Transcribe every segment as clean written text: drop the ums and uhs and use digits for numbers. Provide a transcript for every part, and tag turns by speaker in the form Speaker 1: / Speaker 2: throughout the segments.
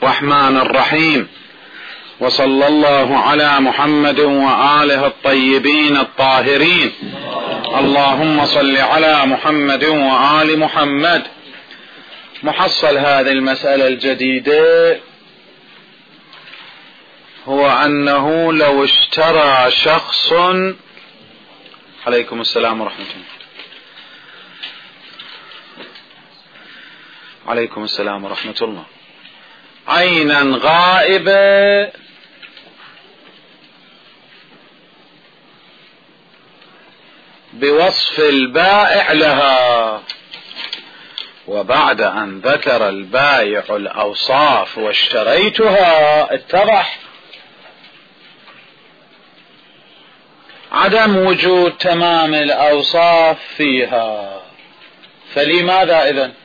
Speaker 1: الرحمن الرحيم، وصلى الله على محمد وآله الطيبين الطاهرين. اللهم صل على محمد وآل محمد. محصل هذه المسألة الجديدة هو أنه لو اشترى شخص، عليكم السلام ورحمة الله، عليكم السلام ورحمة الله، عينا غائبة بوصف البائع لها، وبعد أن ذكر البائع الأوصاف واشتريتها اتضح عدم وجود تمام الأوصاف فيها، فلماذا إذن؟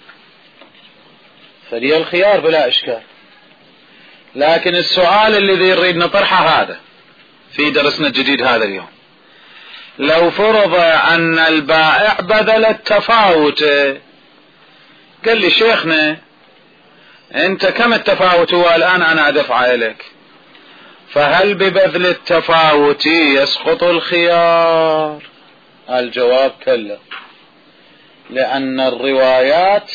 Speaker 1: فلي الخيار بلا إشكال. لكن السؤال الذي نريد نطرحه هذا في درسنا الجديد هذا اليوم، لو فرض أن البائع بذل التفاوت، قال لي شيخنا أنت كم التفاوت هو الآن أنا أدفع لك، فهل ببذل التفاوت يسقط الخيار؟ الجواب كلا، لأن الروايات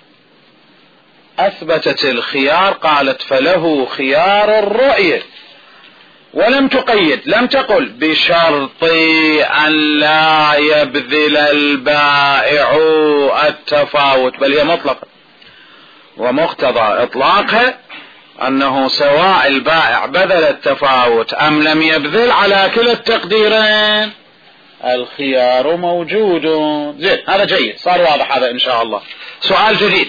Speaker 1: أثبتت الخيار، قالت فله خيار الرؤية، ولم تقيد، لم تقل بشرط أن لا يبذل البائع التفاوت، بل هي مطلقة، ومقتضى إطلاقها أنه سواء البائع بذل التفاوت أم لم يبذل على كلا التقديرين الخيار موجود. زين، هذا جيد، صار واضح هذا إن شاء الله. سؤال جديد،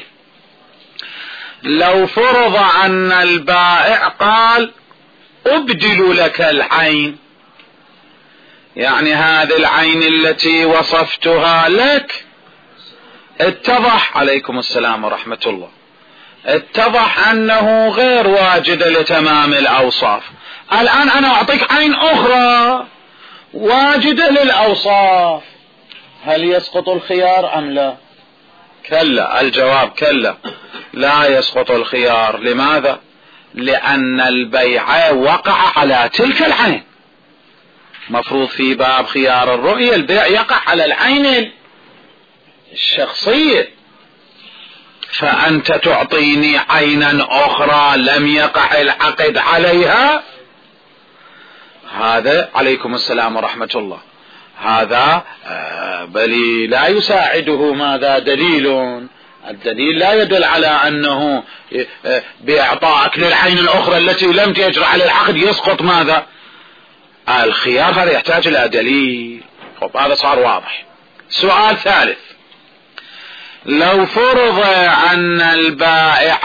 Speaker 1: لو فرض أن البائع قال أبدل لك العين، يعني هذه العين التي وصفتها لك اتضح، عليكم السلام ورحمة الله، اتضح أنه غير واجد لتمام الأوصاف، الآن أنا أعطيك عين أخرى واجدة للأوصاف، هل يسقط الخيار أم لا؟ كلا، الجواب كلا، لا يسقط الخيار. لماذا؟ لأن البيع وقع على تلك العين، مفروض في باب خيار الرؤية البيع يقع على العين الشخصية، فأنت تعطيني عينا أخرى لم يقع العقد عليها، هذا عليكم السلام ورحمة الله، هذا بل لا يساعده ماذا دليل، الدليل لا يدل على أنه بإعطائك للعين الأخرى التي لم تجرى على العقد يسقط ماذا الخيار، هذا يحتاج إلى دليل. طب هذا صار واضح. سؤال ثالث، لو فرض أن البائع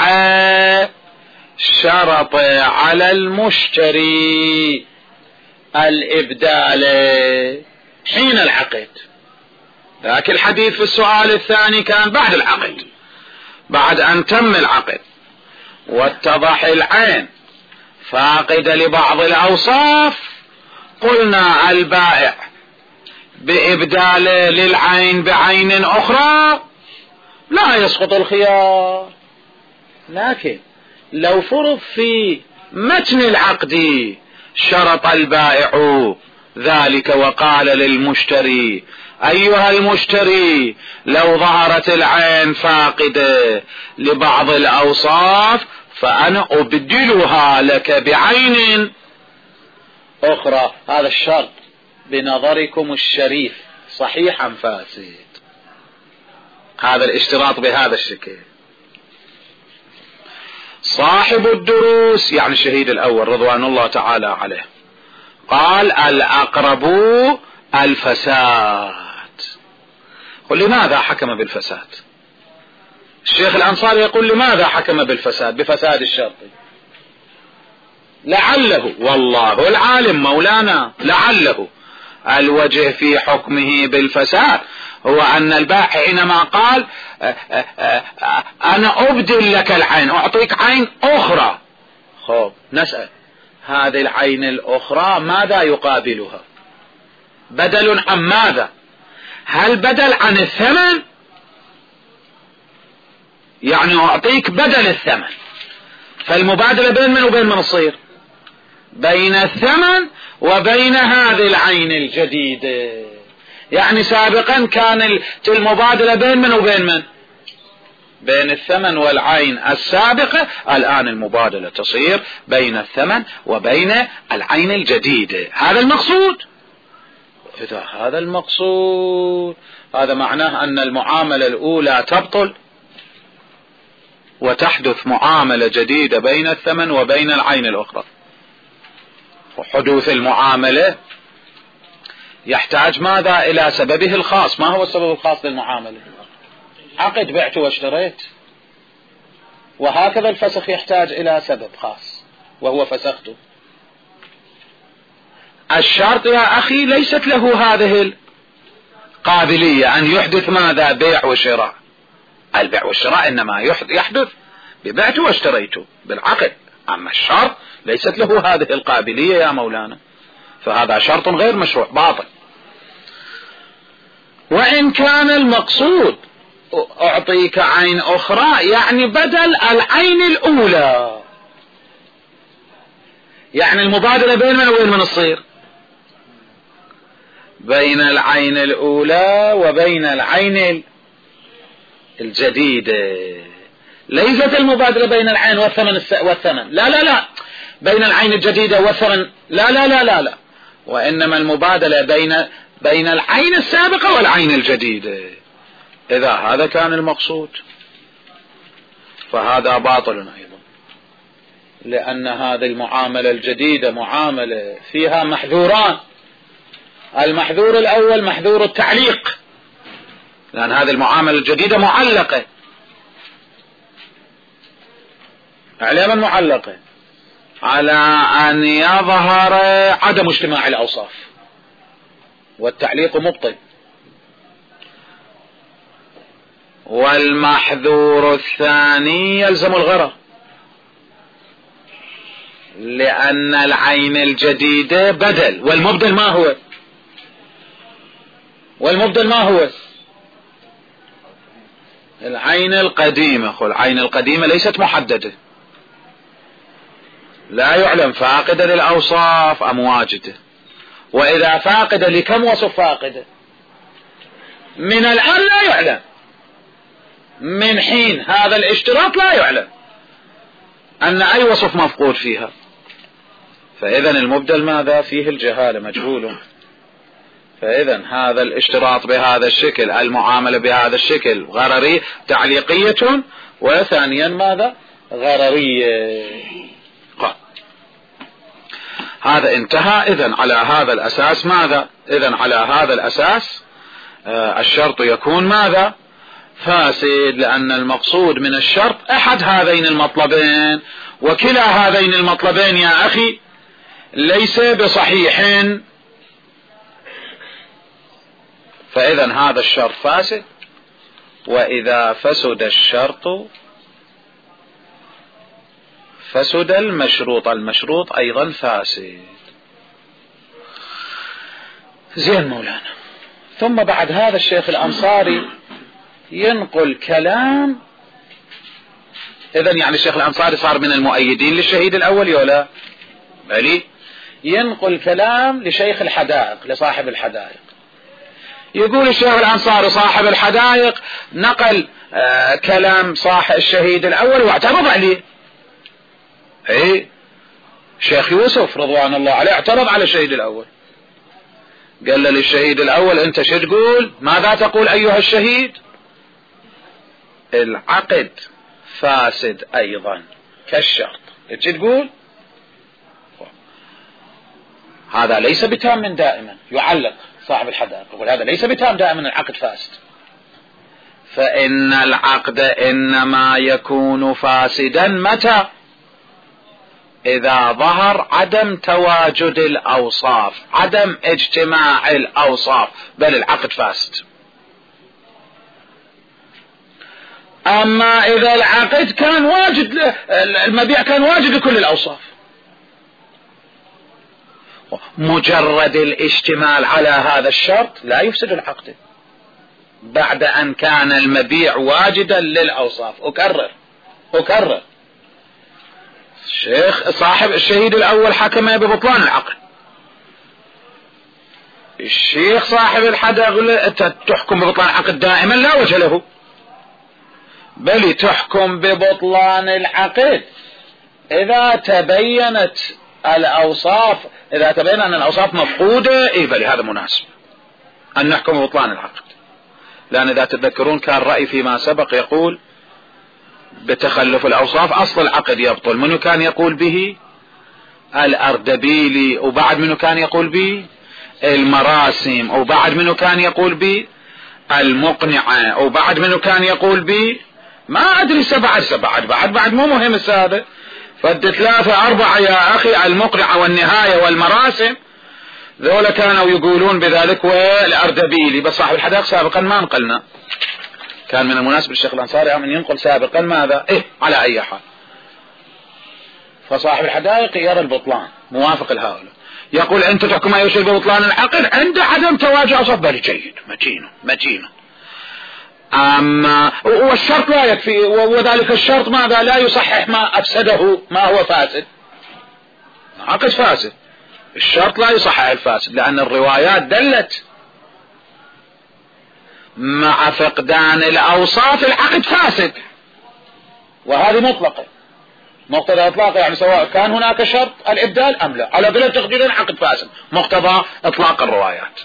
Speaker 1: شرط على المشتري الإبدال حين العقد، لكن الحديث في السؤال الثاني كان بعد العقد، بعد أن تم العقد واتضح العين فاقد لبعض الأوصاف، قلنا البائع بإبدال للعين بعين أخرى لا يسقط الخيار. لكن لو فرض في متن العقد شرط البائع ذلك وقال للمشتري أيها المشتري لو ظهرت العين فاقدة لبعض الأوصاف فأنا أبدلها لك بعين أخرى، هذا الشرط بنظركم الشريف صحيح أم فاسد؟ هذا الاشتراط بهذا الشكل. صاحب الدروس يعني الشهيد الأول رضوان الله تعالى عليه قال الأقرب الفساد. قل لماذا حكم بالفساد؟ الشيخ الأنصاري يقول لماذا حكم بالفساد، بفساد الشرط؟ لعله، والله العالم مولانا، لعله الوجه في حكمه بالفساد هو أن البائع حينما قال أنا أبدل لك العين، أعطيك عين أخرى، خب نسأل هذه العين الأخرى ماذا يقابلها؟ بدل عن ماذا؟ هل بدل عن الثمن؟ يعني أعطيك بدل الثمن، فالمبادلة بين من وبين من تصير؟ بين الثمن وبين هذه العين الجديدة. يعني سابقا كان المبادلة بين من وبين من؟ بين الثمن والعين السابقة. الآن المبادلة تصير بين الثمن وبين العين الجديدة. هذا المقصود. إذا هذا المقصود هذا معناه أن المعاملة الأولى تبطل وتحدث معاملة جديدة بين الثمن وبين العين الأخرى. وحدوث المعاملة يحتاج ماذا؟ إلى سببه الخاص. ما هو السبب الخاص للمعاملة؟ عقد بعت واشتريت. وهكذا الفسخ يحتاج إلى سبب خاص وهو فسخته. الشرط يا أخي ليست له هذه القابلية أن يحدث ماذا؟ بيع وشراء. البيع والشراء إنما يحدث ببعت واشتريته بالعقد. أما الشرط ليست له هذه القابلية يا مولانا، فهذا شرط غير مشروع باطل. وإن كان المقصود أعطيك عين أخرى يعني بدل العين الأولى، يعني المبادلة بين من وبين من تصير؟ بين العين الأولى وبين العين الجديدة. ليست المبادلة بين العين والثمن لا لا لا، بين العين الجديدة والثمن لا لا لا لا لا، وإنما المبادلة بين العين السابقة والعين الجديدة. إذا هذا كان المقصود فهذا باطل أيضا، لأن هذه المعاملة الجديدة معاملة فيها محذوران. المحذور الأول محذور التعليق، لأن هذه المعاملة الجديدة معلقة. علما معلقة على أن يظهر عدم اجتماع الأوصاف، والتعليق مبطل. والمحذور الثاني يلزم الغرر، لأن العين الجديدة بدل، والمبدل ما هو؟ والمبدل ما هو؟ العين القديمة. العين القديمة ليست محددة، لا يعلم فاقدة للأوصاف أم واجدة. وإذا فاقدة لكم وصف فاقدة؟ من الآن لا يعلم، من حين هذا الاشتراط لا يعلم أن أي وصف مفقود فيها. فإذا المبدل ماذا؟ فيه الجهالة، مجهول. فإذا هذا الاشتراط بهذا الشكل، المعاملة بهذا الشكل غررية تعليقية، وثانيا ماذا؟ غررية. هذا انتهى. إذن على هذا الأساس ماذا؟ إذن على هذا الأساس الشرط يكون ماذا؟ فاسد، لأن المقصود من الشرط أحد هذين المطلبين، وكلا هذين المطلبين يا أخي ليس بصحيح. فإذن هذا الشرط فاسد، وإذا فسد الشرط فسد المشروط، المشروط أيضا فاسد. زين مولانا. ثم بعد هذا الشيخ الأنصاري ينقل كلام. إذن يعني الشيخ الأنصاري صار من المؤيدين للشهيد الأول ولا؟ بلي. ينقل كلام لشيخ الحدائق، لصاحب الحدائق. يقول الشيخ الأنصاري صاحب الحدائق نقل كلام صاحب الشهيد الأول واعترض عليه. ايه شيخ يوسف رضوان الله عليه اعترض على الشهيد الأول، قال للشهيد الأول أنت شو تقول؟ ماذا تقول أيها الشهيد؟ العقد فاسد أيضا كالشرط. شو تقول؟ هذا ليس بتام دائما. يعلق صاحب الحدائق يقول هذا ليس بتام دائما، العقد فاسد. فإن العقد إنما يكون فاسدا متى؟ إذا ظهر عدم تواجد الأوصاف، عدم اجتماع الأوصاف، بل العقد فاسد. أما إذا العقد كان واجد، المبيع كان واجد لكل الأوصاف، مجرد الاشتمال على هذا الشرط لا يفسد العقد بعد أن كان المبيع واجدا للأوصاف. أكرر الشيخ صاحب الشهيد الأول حكم ببطلان العقد، الشيخ صاحب الحد يقول تحكم ببطلان العقد دائما لا وجه له، بل تحكم ببطلان العقد إذا تبينت الأوصاف، إذا تبين أن الأوصاف مفقودة، بل هذا مناسب أن نحكم ببطلان العقد. لأن إذا تذكرون كان رأي فيما سبق يقول بتخلف الأوصاف أصل العقد يبطل. منو كان يقول به؟ الأردبيلي. وبعد منو كان يقول به؟ المراسم. وبعد منو كان يقول به؟ المقنعة. وبعد منو كان يقول به؟ ما أدري بعد مو مهم السابق. فد 3 4 يا أخي، المقنعة والنهاية والمراسم، ذولا كانوا يقولون بذلك، والأردبيلي. بس صاحب الحدائق سابقا ما نقلنا، كان من المناسب للشيخ الأنصاري أن ينقل سابقا ماذا؟ على أي حال. فصاحب الحدائق يرى البطلان موافق لهؤلاء، يقول أنت تحكم أي شيء ببطلان العقد عند عدم تواجع أوصاف، بل جيد متين. أما والشرط لا يكفي، وذلك الشرط ماذا؟ لا يصحح ما أفسده، ما هو فاسد، عقد فاسد. الشرط لا يصحح الفاسد، لأن الروايات دلت مع فقدان الأوصاف العقد فاسد، وهذه مطلقة، مقتضى إطلاقه، يعني سواء كان هناك شرط الإبدال أم لا، على بلا تقدير العقد فاسد، مقتضى إطلاق الروايات.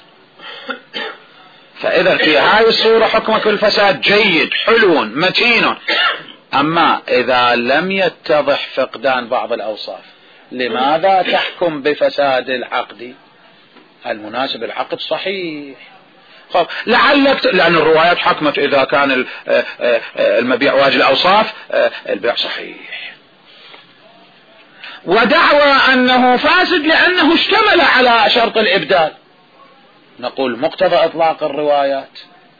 Speaker 1: فإذا في هذه الصورة حكمك بالفساد جيد حلو متين. أما إذا لم يتضح فقدان بعض الأوصاف، لماذا تحكم بفساد العقد؟ المناسب العقد صحيح. لعلك، لأن الروايات حكمت إذا كان المبيع واجب الأوصاف البيع صحيح، ودعوى أنه فاسد لأنه اشتمل على شرط الإبدال. نقول مقتضى إطلاق الروايات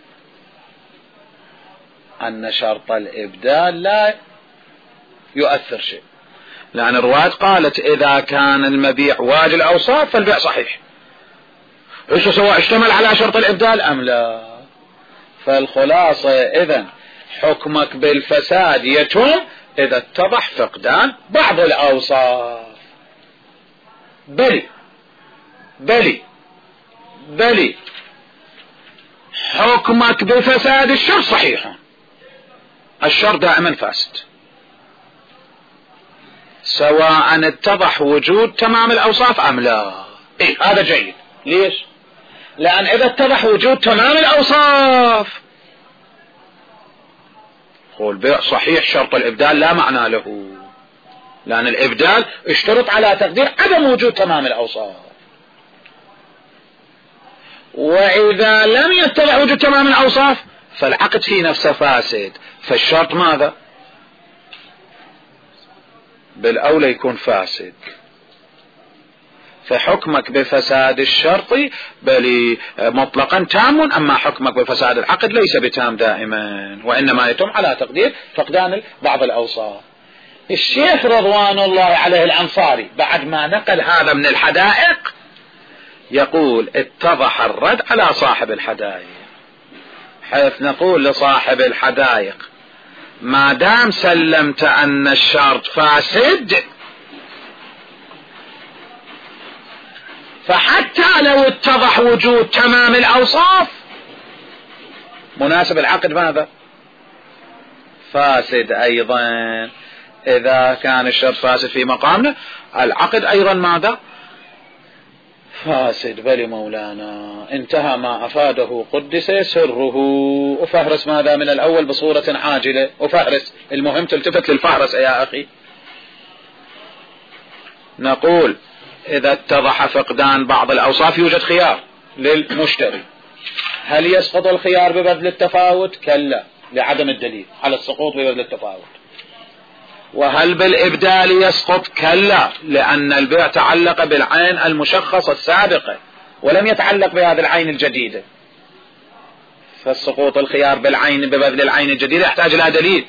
Speaker 1: أن شرط الإبدال لا يؤثر شيء، لأن الروايات قالت إذا كان المبيع واجب الأوصاف فالبيع صحيح، سواء اشتمل على شرط الإبدال أم لا. فالخلاصة إذن حكمك بالفساد يتم إذا اتضح فقدان بعض الأوصاف. بلي حكمك بفساد الشر صحيح، الشر دائما فاسد، سواء اتضح وجود تمام الأوصاف أم لا. هذا جيد. ليش؟ لأن إذا اتضح وجود تمام الأوصاف قول بيع صحيح، شرط الإبدال لا معنى له، لأن الإبدال اشترط على تقدير عدم وجود تمام الأوصاف. وإذا لم يتضح وجود تمام الأوصاف فالعقد في نفسه فاسد، فالشرط ماذا؟ بالأولى يكون فاسد. فحكمك بفساد الشرط بل مطلقا تام، أما حكمك بفساد العقد ليس بتام دائما، وإنما يتم على تقدير فقدان بعض الأوصاف. الشيخ رضوان الله عليه الأنصاري بعد ما نقل هذا من الحدائق يقول اتضح الرد على صاحب الحدائق، حيث نقول لصاحب الحدائق ما دام سلمت أن الشرط فاسد فحتى لو اتضح وجود تمام الأوصاف مناسب العقد ماذا؟ فاسد أيضا. إذا كان الشرط فاسد في مقامنا العقد أيضا ماذا؟ فاسد. بل مولانا انتهى ما أفاده قدس سره. وفهرس ماذا من الأول بصورة عاجلة، وفهرس المهم تلتفت للفهرس يا أخي. نقول إذا اتضح فقدان بعض الأوصاف يوجد خيار للمشتري، هل يسقط الخيار ببذل التفاوت؟ كلا، لعدم الدليل على السقوط ببذل التفاوت. وهل بالإبدال يسقط؟ كلا، لأن البيع تعلق بالعين المشخصة السابقة ولم يتعلق بهذه العين الجديدة، فالسقوط الخيار بالعين ببذل العين الجديدة يحتاج إلى دليل.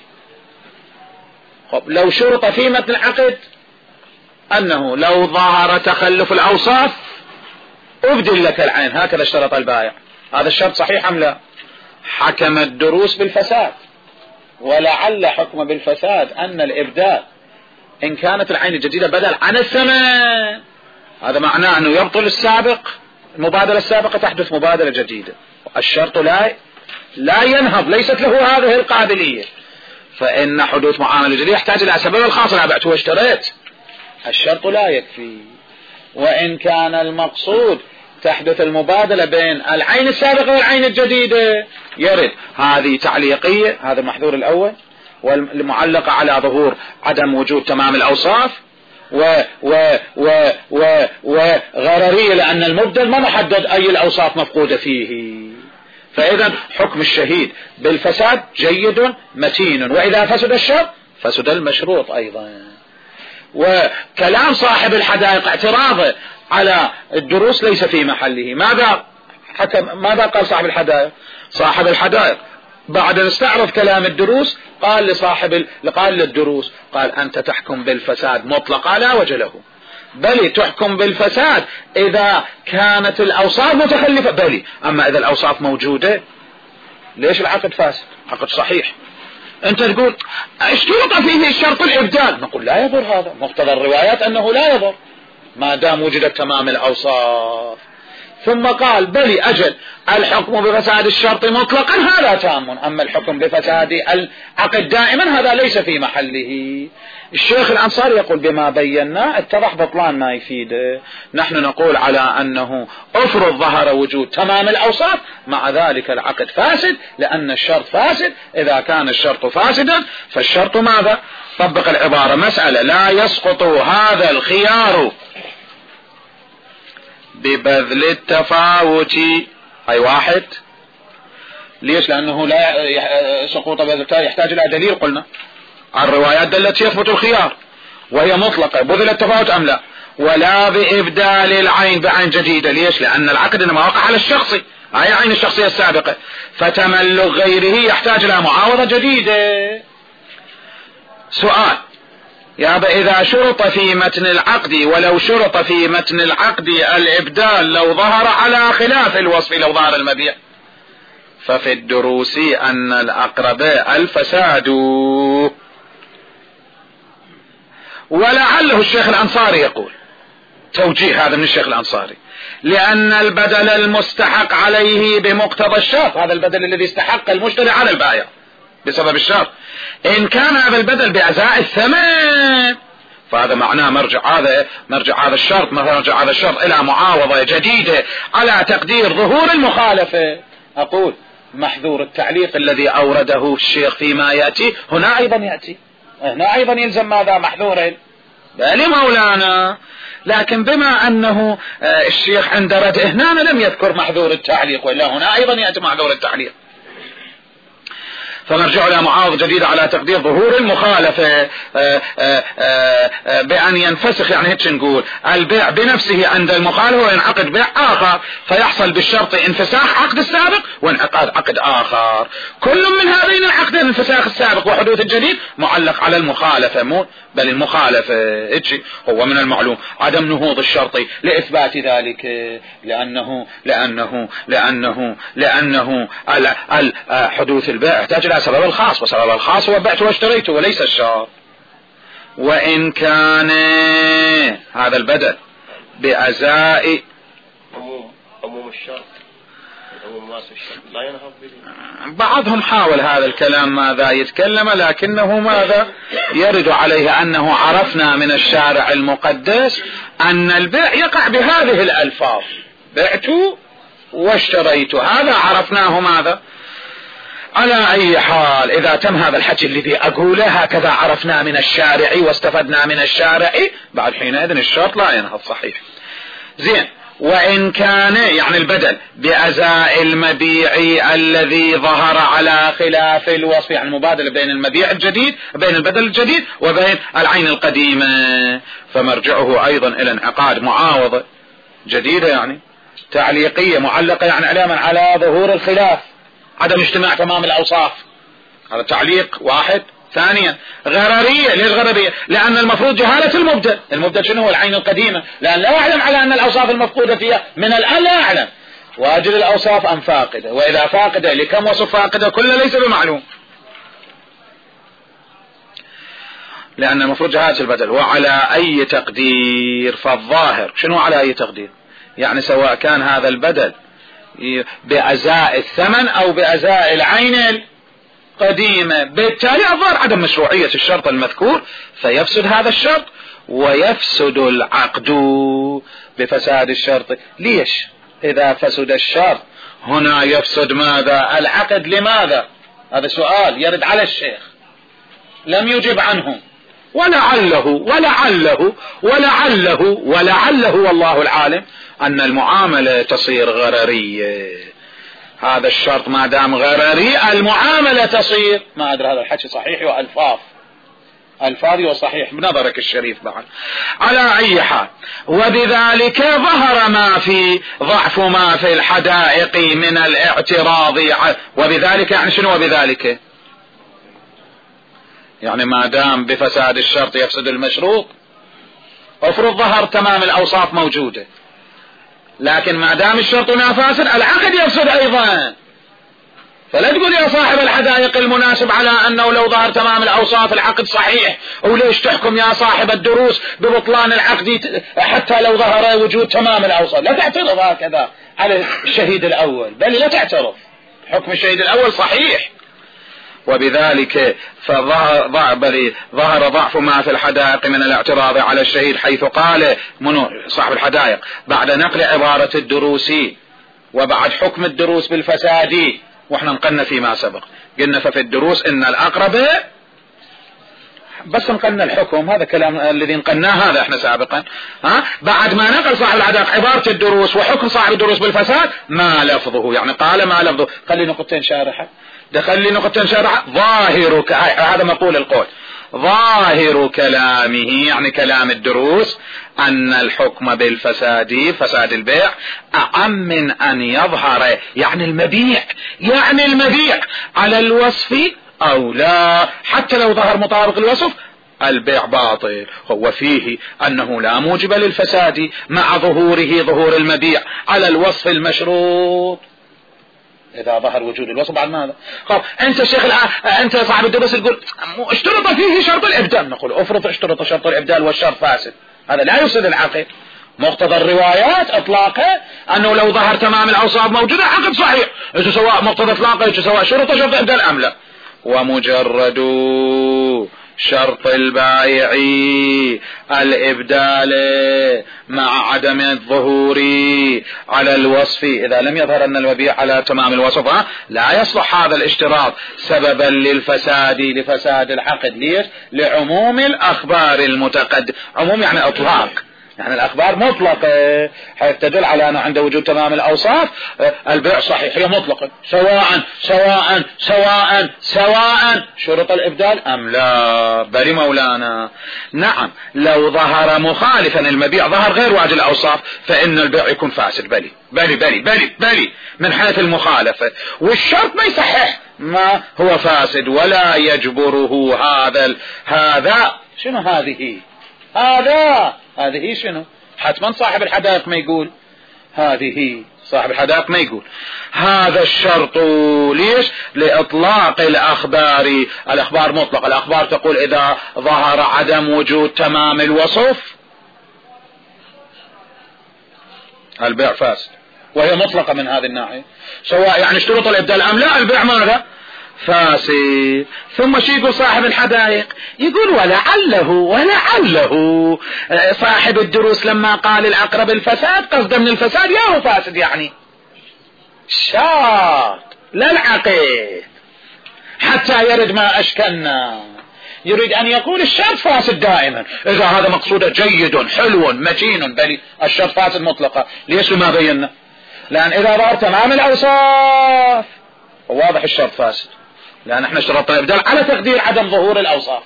Speaker 1: لو شرط في متن العقد أنه لو ظهر تخلف الأوصاف أبدل لك العين، هكذا اشترط البائع، هذا الشرط صحيح أم لا؟ حكم الدروس بالفساد، ولعل حكم بالفساد أن الإبدال إن كانت العين الجديدة بدل عن الثمن، هذا معناه أنه يبطل السابق، المبادلة السابقة تحدث مبادلة جديدة. الشرط لا ينهض، ليست له هذه القابلية، فإن حدوث معاملة جديدة يحتاج إلى سبب الخاص. أنا بعت واشتريت، الشرط لا يكفي. وإن كان المقصود تحدث المبادلة بين العين السابقة والعين الجديدة يرد. هذه تعليقية، هذا المحذور الأول، والمعلقة على ظهور عدم وجود تمام الأوصاف، وغررية لأن المبدل ما محدد أي الأوصاف مفقودة فيه. فإذا حكم الشهيد بالفساد جيد متين، وإذا فسد الشرط فسد المشروط أيضا. وكلام صاحب الحدائق اعتراضه على الدروس ليس في محله. ماذا قال صاحب الحدائق؟ صاحب الحدائق بعد أن استعرض كلام الدروس قال للدروس أنت تحكم بالفساد مطلقا لا وجه له، بل تحكم بالفساد إذا كانت الأوصاف متخلفة، بل أما إذا الأوصاف موجودة ليش العقد فاسد؟ عقد صحيح. أنت تقول اشترط فيه الشرط الإبدال، نقول لا يضر، هذا مقتضى الروايات أنه لا يضر ما دام وجدت تمام الأوصاف. ثم قال بل أجل الحكم بفساد الشرط مطلقا هذا تام، أما الحكم بفساد العقد دائما هذا ليس في محله. الشيخ الأنصاري يقول بما بينا اتضح بطلان ما يفيده. نحن نقول على أنه افرض ظهر وجود تمام الأوصاف، مع ذلك العقد فاسد لأن الشرط فاسد. إذا كان الشرط فاسدا فالشرط ماذا؟ طبق العبارة مسألة لا يسقط هذا الخيار ببذل التفاوت. أي واحد، ليش؟ لأنه لا سقوط بذل يحتاج إلى دليل. قلنا الروايات دلت يثبت الخيار وهي مطلقة، بذل التفاوت أم لا. ولا بإبدال العين بعين جديدة، ليش؟ لأن العقد إنما وقع على الشخصي، هاي عين الشخصية السابقة، فتملك غيره يحتاج إلى معاوضة جديدة. سؤال إذا شرط في متن العقد، ولو شرط في متن العقد الإبدال لو ظهر على خلاف الوصف، لو ظهر المبيع، ففي الدروس أن الأقرب الفساد. ولعله الشيخ الأنصاري يقول توجيه هذا من الشيخ الأنصاري، لأن البدل المستحق عليه بمقتضى الشرط، هذا البدل الذي استحق المشتري على البائع بسبب الشرط، إن كان هذا البدل بأزاء الثمن فهذا معناه مرجع هذا الشرط إلى معاوضة جديدة على تقدير ظهور المخالفة. أقول محذور التعليق الذي أورده الشيخ فيما يأتي هنا أيضا يلزم ماذا؟ محذور بل مولانا. لكن بما أنه الشيخ عند رده هنا لم يذكر محذور التعليق، وإلا هنا أيضا يأتي محذور التعليق، فنرجع إلى معاوضة جديدة على تقدير ظهور المخالفة بأن ينفسخ، يعني هيك نقول البيع بنفسه عند المخالفة وينعقد بيع آخر، فيحصل بالشرط انفساخ عقد السابق وانعقاد عقد آخر. كل من هذين العقدين، انفساخ السابق وحدوث الجديد، معلق على المخالفة، بل المخالفة هو من المعلوم عدم نهوض الشرط لإثبات ذلك، لأنه حدوث البيع يحتاج إلى سبب الخاص، وسبب الخاص هو بعت واشتريته وليس الشرط. وإن كان هذا البدل بأزاء
Speaker 2: عموم الشرط، لا ينهض به.
Speaker 1: بعضهم حاول هذا الكلام ماذا يتكلم، لكنه ماذا يرد عليه أنه عرفنا من الشارع المقدس أن البيع يقع بهذه الألفاظ، بعت واشتريت، هذا عرفناه ماذا. على أي حال إذا تم هذا الحكي الذي أقوله هكذا عرفنا من الشارع واستفدنا من الشارع، بعد حينئذ الشرط لا ينهض صحيح. زين. وإن كان يعني البدل بأزاء المبيع الذي ظهر على خلاف الوصف، يعني المبادلة بين المبيع الجديد، بين البدل الجديد وبين العين القديمة، فمرجعه أيضا إلى انعقاد معاوضة جديدة، يعني تعليقية معلقة، يعني علامة على ظهور الخلاف، عدم اجتماع تمام الأوصاف، هذا تعليق واحد. ثانيا غررية. ليش غررية؟ لأن المفروض جهالة المبدل شنو هو؟ العين القديمة، لأن لا أعلم على أن الأوصاف المفقودة فيها من الآن لا أعلم، وأجل الأوصاف أم فاقدة، وإذا فاقدة لكم وصف فاقدة كل ليس بمعلوم. لأن المفروض جهاز البدل. وعلى أي تقدير، فالظاهر شنو على أي تقدير؟ يعني سواء كان هذا البدل بأزاء الثمن أو بأزاء العين القديمة، بالتالي الظاهر عدم مشروعية الشرط المذكور، فيفسد هذا الشرط ويفسد العقد بفساد الشرط. ليش إذا فسد الشرط هنا يفسد ماذا؟ العقد. لماذا؟ هذا سؤال يرد على الشيخ لم يجب عنه. ولعله والله العالم أن المعاملة تصير غررية. هذا الشرط ما دام غرري المعاملة تصير، ما أدري هذا الحكي صحيح والفاظي وصحيح بنظرك الشريف بعد. على أي حال، وبذلك ظهر ضعف ما في الحدائق من الاعتراض. وبذلك يعني شنو؟ وبذلك يعني ما دام بفساد الشرط يفسد المشروط، افرض ظهر تمام الأوصاف موجودة، لكن ما دام الشرط فاسد العقد يفسد أيضا. فلا تقول يا صاحب الحدائق المناسب على أنه لو ظهر تمام الأوصاف العقد صحيح، وليش تحكم يا صاحب الدروس ببطلان العقد حتى لو ظهر وجود تمام الأوصاف؟ لا تعترض هكذا على الشهيد الأول، بل لا تعترض، حكم الشهيد الأول صحيح. وبذلك ظهر ضعف ما في الحدائق من الاعتراض على الشهيد، حيث قال صاحب الحدائق بعد نقل عبارة الدروس وبعد حكم الدروس بالفساد، واحنا نقلنا فيما سبق، قلنا ففي الدروس ان الاقرب، بس نقلنا الحكم، هذا كلام الذي نقلناه هذا احنا سابقا. بعد ما نقل صاحب الحدائق عبارة الدروس وحكم صاحب الدروس بالفساد، ما لفظه، يعني قال ما لفظه. خلي نقطتين شارحة، دخل نقطة شرع. ظاهر هذا مقول القول، ظاهر كلامه يعني كلام الدروس أن الحكم بالفساد، فساد البيع، أعم من أن يظهر يعني المبيع على الوصف أو لا. حتى لو ظهر مطابق الوصف البيع باطل. هو فيه أنه لا موجب للفساد مع ظهور المبيع على الوصف المشروط إذا ظهر وجود الوصف. بعد ماذا؟ أنت شيخ أنت صاحب الدروس تقول اشترط فيه شرط الإبدال، نقول افرض اشترط شرط الإبدال والشرط فاسد، هذا لا يفسد العقد. مقتضى الروايات اطلاقه انه لو ظهر تمام الاوصاف موجوده عقد صحيح، سواء مقتضى اطلاقه سواء شرط ابدال ام لا. ومجرد شرط البائع الابدال مع عدم الظهور على الوصف، اذا لم يظهر ان المبيع على تمام الوصف لا يصلح هذا الاشتراط سببا للفساد، لفساد العقد. ليش؟ لعموم الاخبار المتقدم. عموم يعني اطلاق، يعني الأخبار مطلقة حيث تدل على أنه عند وجود تمام الأوصاف البيع صحيح، هي مطلقة سواء شرط الإبدال أم لا. بل مولانا نعم، لو ظهر مخالفا المبيع، ظهر غير واجب الأوصاف، فإن البيع يكون فاسد. بلي من حيث المخالفة، والشرط ما يصحح ما هو فاسد ولا يجبره هذا شنو هذه شنو؟ حتما صاحب الحدائق ما يقول صاحب الحدائق ما يقول هذا الشرط. ليش؟ لإطلاق الأخبار مطلق. الأخبار تقول إذا ظهر عدم وجود تمام الوصف البيع فاسد، وهي مطلقة من هذه الناحية، سواء يعني اشترط الإبدال أم لا، البيع ماذا؟ فاسد. ثم شو يقول صاحب الحدائق؟ يقول ولعله صاحب الدروس لما قال الأقرب الفساد قصد من الفساد يا هو فاسد، يعني شرط لا العقد، حتى يرد ما أشكلنا. يريد أن يقول الشرط فاسد دائما، إذا هذا مقصوده جيد حلو متين، بل الشرط فاسد مطلقة. ليش؟ ما بينا، لأن إذا ظهر تمام الأوصاف واضح الشرط فاسد، لأن احنا اشترطنا الإبدال على تقدير عدم ظهور الأوصاف.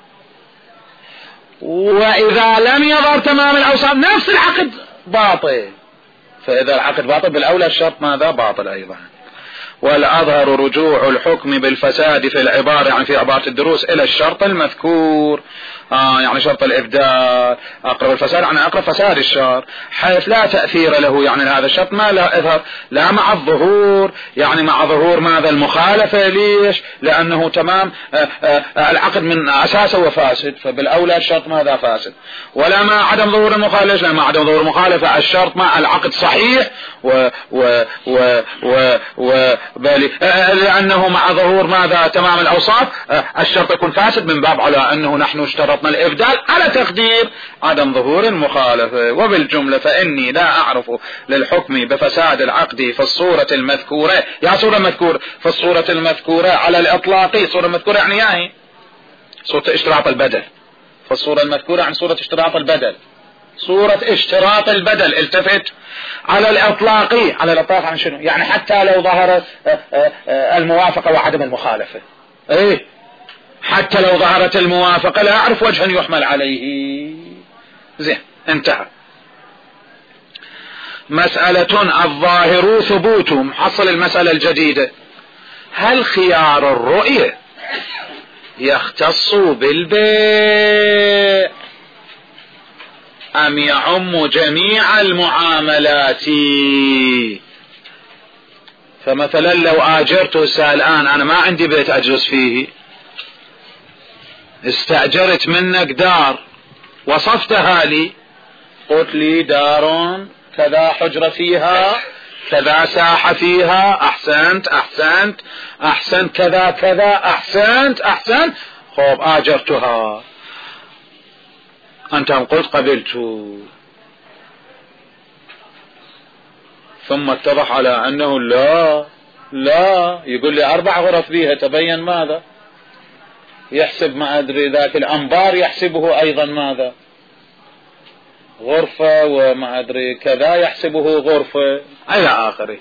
Speaker 1: وإذا لم يظهر تمام الأوصاف نفس العقد باطل، فإذا العقد باطل بالأولى الشرط ماذا؟ باطل أيضا. والأظهر رجوع الحكم بالفساد في العبارة عن في عبارة الدروس إلى الشرط المذكور. يعني شرط الإبدال أقرب الفساد عن أقرب فساد الشر، حيث لا تأثير له، يعني هذا الشرط ما لا إظهر لا مع الظهور، يعني مع ظهور ماذا المخالفة. ليش؟ لأنه تمام العقد من أساسه وفاسد، فبالأولى الشرط ماذا فاسد. ولا مع عدم ظهور المخالفة، لا مع عدم ظهور المخالفة الشرط مع العقد صحيح لأنه مع ظهور ماذا تمام الأوصاف الشرط يكون فاسد، من باب على أنه نحن اشترطنا الإبدال على تقدير عدم ظهور المخالفة. وبالجملة فإني لا أعرف للحكم بفساد العقد في الصورة المذكورة، يا صورة مذكورة في الصورة المذكورة على الإطلاق. صورة مذكورة يعني ياهي صورة اشتراط البدل، فالصورة المذكورة عن صورة اشتراط البدل، صورة اشتراط البدل. التفت على الإطلاق، على الإطلاق عن شنو؟ يعني حتى لو ظهرت الموافقة وعدم المخالفة، ايه حتى لو ظهرت الموافقة لا أعرف وجها يحمل عليه. زين، انتهى. مسألة الظاهر ثبوت، محصل المسألة الجديدة. هل خيار الرؤية يختص بالبيع أم يعم جميع المعاملات؟ فمثلا لو آجرت الآن أنا ما عندي بيت أجلس فيه، استأجرت منك دار، وصفتها لي، قلت لي دار كذا حجرة فيها، كذا ساحة فيها، أحسنت أحسنت أحسنت، كذا كذا، أحسنت أحسنت، خب آجرتها. أنت قلت قبلت، ثم اتضح على أنه لا يقول لي 4 غرف بيها، تبين ماذا يحسب ما أدري ذاك الأنبار يحسبه أيضا ماذا غرفة، وما أدري كذا يحسبه غرفة إلى آخره.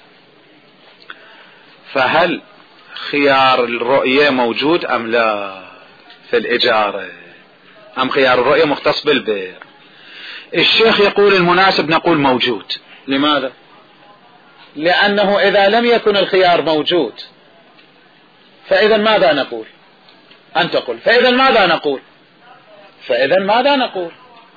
Speaker 1: فهل خيار الرؤية موجود أم لا في الإجارة، أم خيار الرؤية مختص بالبيع؟ الشيخ يقول المناسب نقول موجود. لماذا؟ لأنه إذا لم يكن الخيار موجود فإذا ماذا نقول؟ أنت قل فإذا ماذا نقول؟ فإذا ماذا نقول؟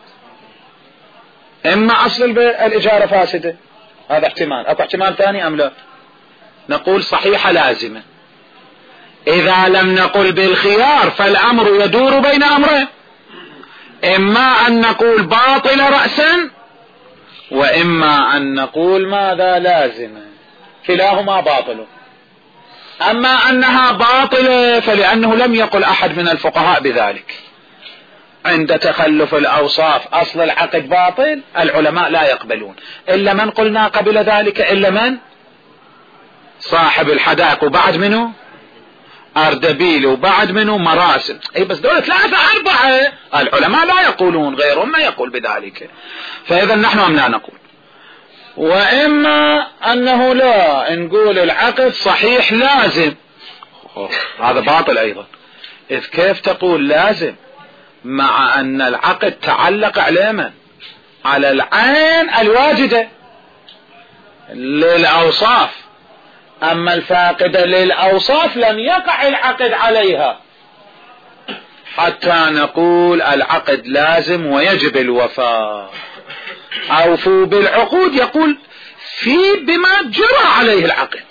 Speaker 1: إما أصل الإجارة فاسدة، هذا احتمال. أكو احتمال ثاني أم لا؟ نقول صحيحة لازمة. إذا لم نقل بالخيار فالأمر يدور بين أمرين، إما أن نقول باطل رأسا، وإما أن نقول ماذا لازمة، كلاهما باطل. أما أنها باطلة فلأنه لم يقل أحد من الفقهاء بذلك. عند تخلف الأوصاف أصل العقد باطل، العلماء لا يقبلون إلا من قلنا قبل ذلك، إلا من صاحب الحدائق، وبعد منه أردبيل، وبعد منه مراسم. أي بس دولة 3 4 العلماء لا يقولون، غيرهم ما يقول بذلك. فإذا نحن أم لا نقول. وإما أنه لا نقول العقد صحيح لازم، هذا باطل أيضا. إذ كيف تقول لازم مع أن العقد تعلق على من؟ على العين الواجدة للأوصاف، أما الفاقدة للأوصاف لم يقع العقد عليها، حتى نقول العقد لازم ويجب الوفاء. أوفوا بالعقود يقول في بما جرى عليه العقد،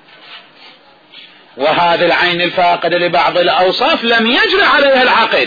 Speaker 1: وهذه العين الفاقدة لبعض الأوصاف لم يجري عليها العقد،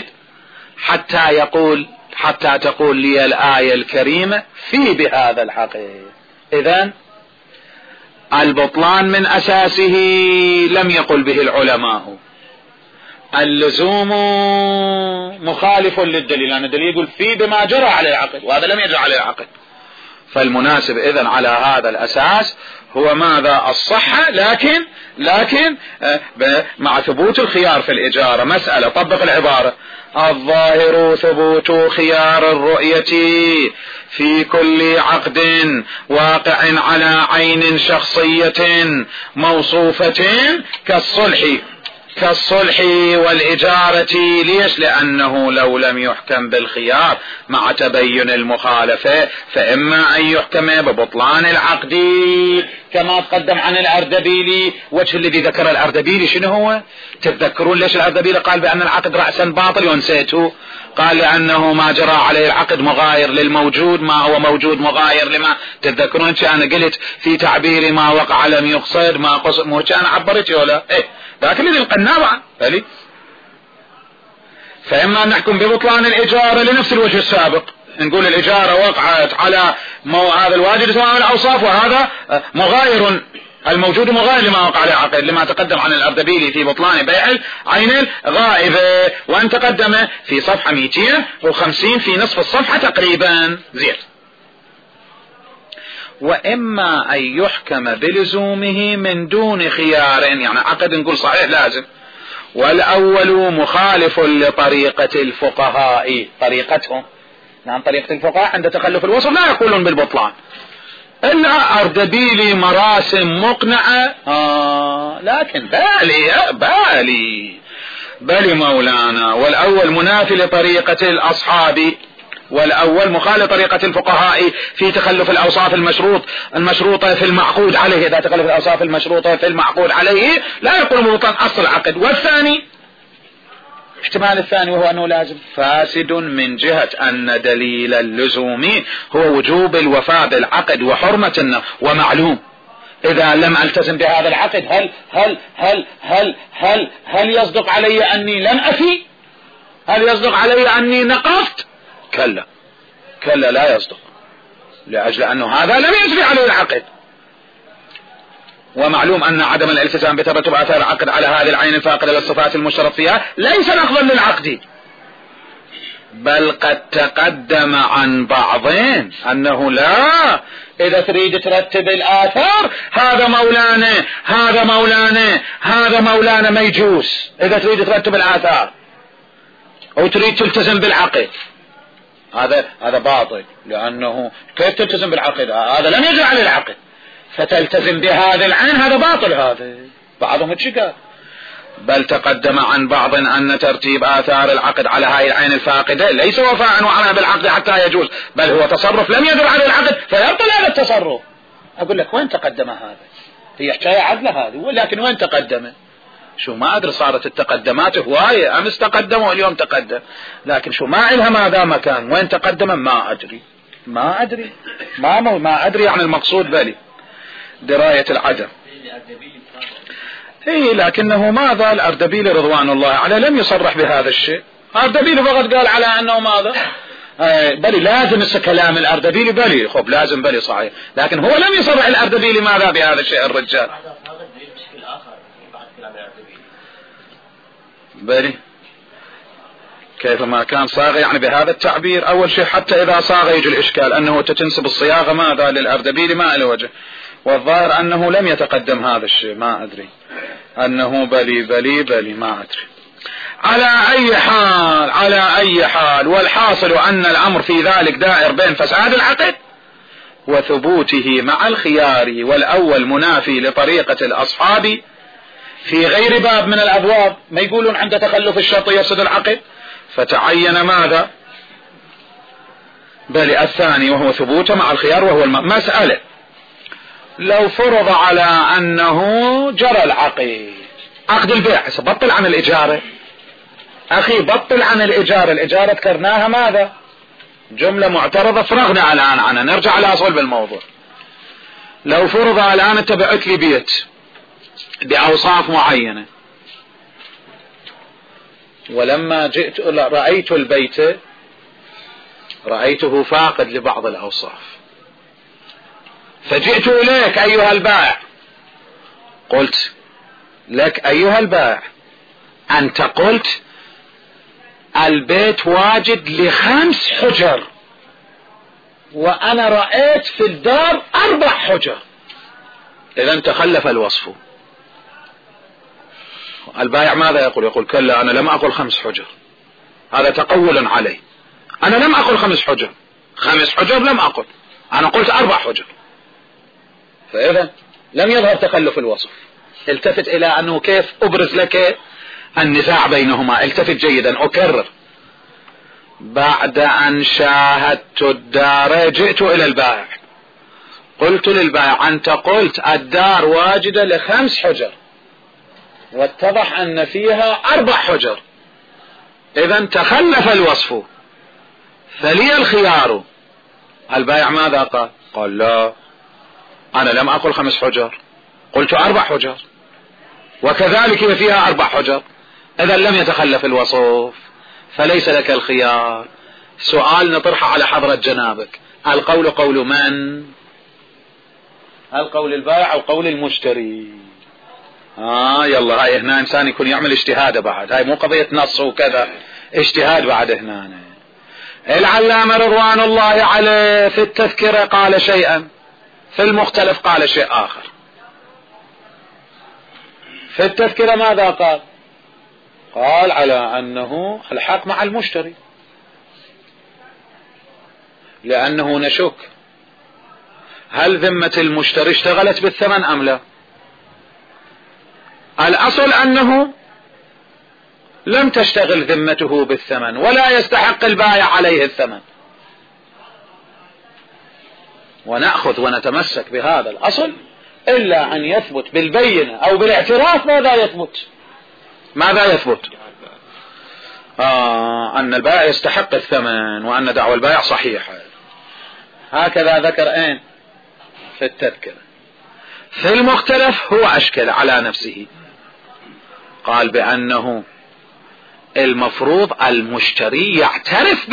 Speaker 1: حتى تقول لي الآية الكريمة في بهذا العقد. إذن البطلان من أساسه لم يقل به العلماء، اللزوم مخالف للدليل، لأن الدليل يقول في بما جرى عليه العقد، وهذا لم يجرى عليه العقد. فالمناسب إذن على هذا الأساس هو ماذا؟ الصحة، لكن مع ثبوت الخيار في الإجارة. مسألة طبق العبارة: الظاهر ثبوت خيار الرؤية في كل عقد واقع على عين شخصية موصوفة كالصلح. كالصلح والإجارة. ليش؟ لأنه لو لم يحكم بالخيار مع تبين المخالفة فإما أن يحكم ببطلان العقد كما تقدم عن الأردبيلي. وجه الذي ذكر الأردبيلي شنو هو؟ تتذكرون ليش الأردبيلي قال بأن العقد رأسا باطل ونسيته؟ قال لأنه ما جرى عليه العقد مغاير للموجود، ما هو موجود مغاير لما. تتذكرون أنا قلت في تعبير ما وقع لم يقصد ما قصد، مو أنا عبرت ولا إيه؟ ذاك الذي القناع فلي. فإما أن نحكم ببطلان الإجارة لنفس الوجه السابق، نقول الإجارة وقعت على هذا الواجد سواء الأوصاف، وهذا مغاير، الموجود مغاير لما وقع عليه عقد، لما تقدم عن الأردبيلي في بطلان بيع العين الغائبة، وأن تقدم في صفحة 250 في نصف الصفحة تقريبا. زين. وإما أن يحكم بلزومه من دون خيار، يعني عقد نقول صحيح لازم، والأول مخالف لطريقة الفقهاء، طريقتهم نعم طريقة الفقهاء عند تخلف الوصف لا يقولون بالبطلان، إلا أردبيلي مراسم مقنعة. لكن بالي مولانا، والأول منافي لطريقة الأصحاب، والأول مخالف طريقة الفقهاء في تخلف الأوصاف المشروطة في المعقود عليه. إذا تخلف الأوصاف المشروطة في المعقود عليه لا يقول ببطلان أصل العقد. والثاني احتمال الثاني وهو أنه لازم فاسد من جهة أن دليل اللزوم هو وجوب الوفاء بالعقد وحرمة ومعلوم. إذا لم ألتزم بهذا العقد هل هل هل هل هل هل يصدق علي أني لم أفي؟ هل يصدق علي أني نقصت؟ كلا لا يصدق، لأجل أنه هذا لم يجري عليه العقد. ومعلوم أن عدم الالتزام بترتب آثار العقد على هذه العين الفاقدة للصفات المشترط فيها ليس نقضا للعقد، بل قد تقدم عن بعضهم أنه لا، إذا تريد ترتب الآثار هذا مولانا ما يجوز. إذا تريد ترتب الآثار أو تريد تلتزم بالعقد هذا باطل، لأنه كيف تلتزم بالعقد؟ هذا لم يجري عليه العقد، فتلتزم بهذا العين هذا باطل. هذا بعضهم اتشكى. بل تقدم عن بعض أن ترتيب آثار العقد على هاي العين الفاقدة ليس وفاء وعمل بالعقد حتى يجوز، بل هو تصرف لم يدر عليه العقد فيبطل هذا التصرف. أقول لك وين تقدم هذا؟ هي حكاية عدلة هذه، ولكن وين تقدم؟ شو ما أدري، صارت التقدمات هواية، أمس تقدم واليوم تقدم، لكن شو ما إلها ما ذا مكان. وين تقدم؟ ما أدري عن المقصود بالي دراية العدم. إيه، لكنه ماذا الأردبيلي رضوان الله عليه لم يصرح بهذا الشيء. الأردبيلي فقط قال على أنه ماذا بلي لازم كلام الأردبيلي، بلي خب لازم بلي صحيح، لكن هو لم يصرح الأردبيلي ماذا بهذا الشيء. الرجال بلي كيفما كان صاغ يعني بهذا التعبير. أول شيء حتى إذا صاغ يجي الإشكال أنه تتنسب الصياغة ماذا للأردبيلي ما له وجه، والظاهر أنه لم يتقدم هذا الشيء، ما أدري أنه بلي ما أدري. على أي حال والحاصل أن الأمر في ذلك دائر بين فساد العقد وثبوته مع الخيار، والأول منافي لطريقة الأصحاب في غير باب من الأبواب. ما يقولون عند تخلف الشرط يفسد العقد، فتعين ماذا بل الثاني وهو ثبوته مع الخيار، وهو مسألة لو فرض على أنه جرى العقد عقد البيع، بطل عن الإجارة أخي، بطل عن الإجارة. الإجارة ذكرناها ماذا جملة معترضة فرغنا الآن عنها، نرجع على أصل بالموضوع. لو فرض الآن أنت بعت لي بيت بأوصاف معينة، ولما جئت رأيت البيت رأيته فاقد لبعض الأوصاف، فجئت إليك أيها البائع، قلت لك أيها البائع أنت قلت البيت واجد ل5 حجر، وأنا رأيت في الدار 4 حجر، إذا تخلف الوصف. البائع ماذا يقول كلا أنا لم أقل 5 حجر، هذا تقول علي، أنا لم أقل 5 حجر، 5 حجر لم أقل، أنا قلت 4 حجر. فإذا لم يظهر تخلف الوصف. التفت إلى أنه كيف أبرز لك النزاع بينهما. التفت جيدا، أكرر: بعد أن شاهدت الدار جئت إلى البائع، قلت للبائع: أنت قلت الدار واجدة ل5 حجر، واتضح أن فيها 4 حجر، إذا تخلف الوصف، فلي الخيار. البائع ماذا قال؟ قال: لا، أنا لم أقل 5 حجر، قلت 4 حجر، وكذلك هي فيها 4 حجر، إذا لم يتخلف الوصف، فليس لك الخيار. سؤال نطرحه على حضرة جنابك: القول قول من؟ القول البائع أو قول المشتري؟ يلا، هاي هنا إنسان يكون يعمل اجتهاد بعد، هاي مو قضية نص وكذا، اجتهاد بعد هنا. العلامة رضوان الله عليه في التذكرة قال شيئا، في المختلف قال شيء آخر. في التذكرة ماذا قال؟ قال على أنه الحق مع المشتري، لأنه نشك هل ذمة المشتري اشتغلت بالثمن أم لا. الأصل أنه لم تشتغل ذمته بالثمن، ولا يستحق البائع عليه الثمن، ونأخذ ونتمسك بهذا الأصل إلا أن يثبت بالبينة أو بالاعتراف. ماذا يثبت؟ ماذا يثبت؟ أن البائع يستحق الثمن، وأن دعوى البائع صحيحة. هكذا ذكر أين؟ في التذكرة. في المختلف هو أشكل على نفسه، قال بأنه المفروض المشتري يعترف